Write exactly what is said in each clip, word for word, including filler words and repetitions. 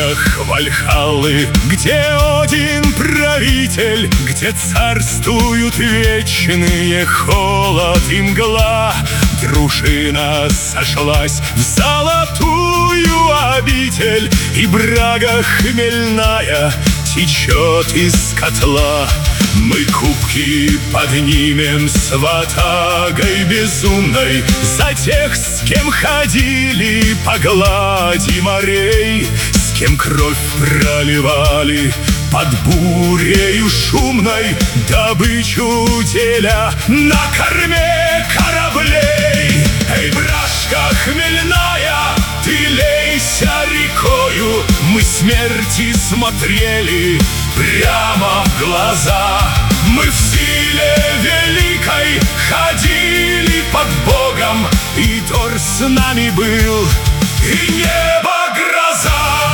стенах Вальхаллы, где Один правитель, где царствуют вечные холод и мгла, дружина сошлась в золотую обитель, и брага хмельная течет из котла. Мы кубки поднимем с ватагой безумной за тех, с кем ходили по глади морей, с кем кровь проливали под бурею шумной, добычу деля на корме кораблей. Эй, брашка хмельная, ты лейся рекою, мы смерти смотрели прямо в глаза. Мы в силе великой ходили под Богом, и Тор с нами был, и небо гроза.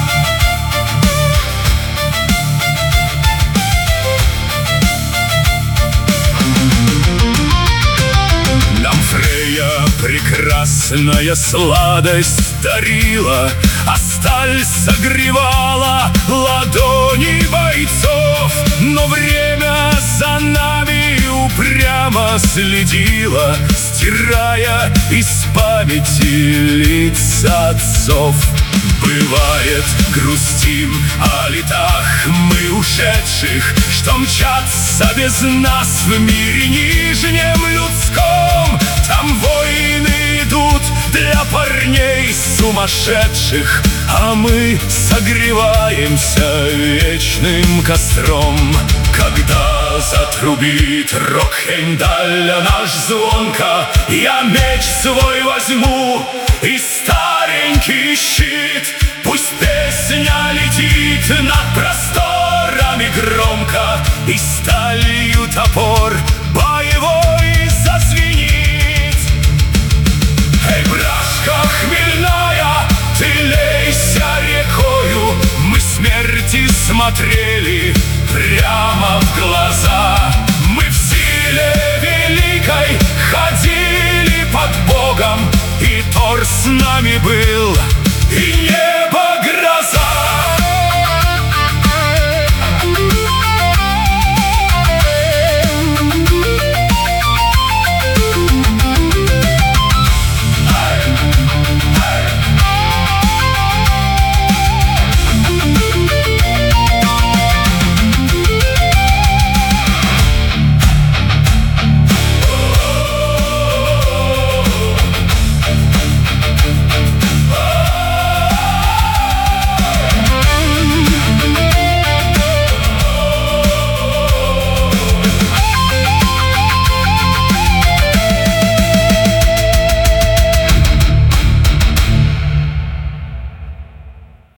Нам Фрейя прекрасная сладость дарила, а сталь согревала ладони бойцов. Но время за нами упрямо следило, стирая из памяти лица отцов. Бывает, грустим о летах мы ушедших, что мчатся без нас в мире нижнем людском. Там войны идут для парней сумасшедших, а мы согреваемся вечным костром. Когда затрубит рок Хеймдаля наш звонко, я меч свой возьму и старенький щит. Пусть песня летит над просторами громко, и сталью топор боевой зазвенит. Эй, брашка хмельная, ты лейся рекою, мы смерти смотрели прямо в глаза. Мы в силе великой ходили под Богом, и Тор с нами был, и